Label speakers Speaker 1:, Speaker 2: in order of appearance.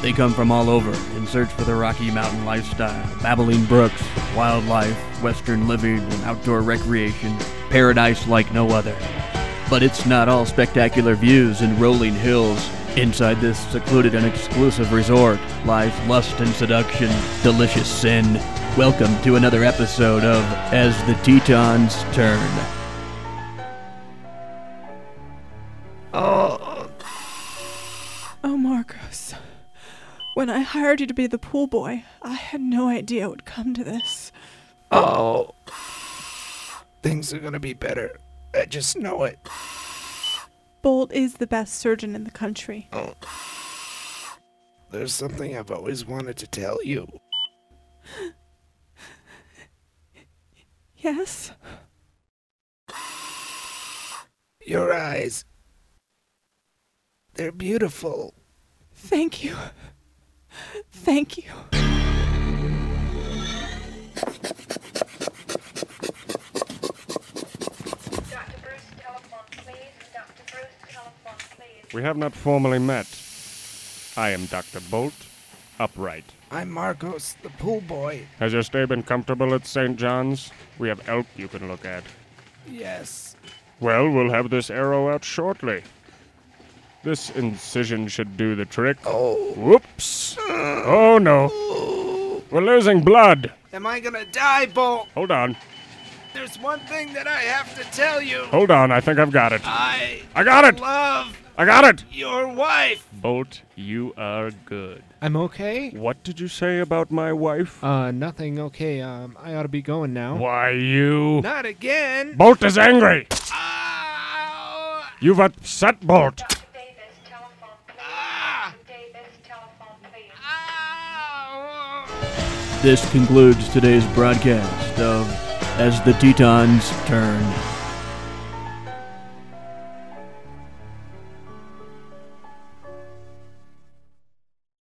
Speaker 1: They come from all over in search for the Rocky Mountain lifestyle, babbling brooks, wildlife, western living, and outdoor recreation, paradise like no other. But it's not all spectacular views and rolling hills. Inside this secluded and exclusive resort lies lust and seduction, delicious sin. Welcome to another episode of As the Tetons Turn.
Speaker 2: Oh, Marcos. When I hired you to be the pool boy, I had no idea it would come to this.
Speaker 3: Oh. Things are gonna be better. I just know it.
Speaker 2: Bolt is the best surgeon in the country.
Speaker 3: Oh. There's something I've always wanted to tell you.
Speaker 2: Yes?
Speaker 3: Your eyes. They're beautiful.
Speaker 2: Thank you. Thank you.
Speaker 4: We have not formally met. I am Dr. Bolt, upright.
Speaker 3: I'm Marcos, the pool boy.
Speaker 4: Has your stay been comfortable at St. John's? We have elk you can look at.
Speaker 3: Yes.
Speaker 4: Well, we'll have this arrow out shortly. This incision should do the trick.
Speaker 3: Oh.
Speaker 4: Whoops! Oh no! We're losing blood!
Speaker 3: Am I gonna die, Bolt?
Speaker 4: Hold on.
Speaker 3: There's one thing that I have to tell you.
Speaker 4: Hold on, I think I've got it.
Speaker 3: I
Speaker 4: got it!
Speaker 3: love
Speaker 4: I got it!
Speaker 3: your wife.
Speaker 4: Bolt, you are good.
Speaker 5: I'm okay.
Speaker 4: What did you say about my wife?
Speaker 5: Nothing. Okay. I ought to be going now.
Speaker 4: Why, you...
Speaker 3: Not again.
Speaker 4: Bolt is angry!
Speaker 3: Ow.
Speaker 4: You've upset Bolt!
Speaker 6: Davis, telephone, please.
Speaker 3: Ah.
Speaker 6: Davis, telephone, please.
Speaker 3: Ow.
Speaker 1: This concludes today's broadcast of As the Tetons Turn.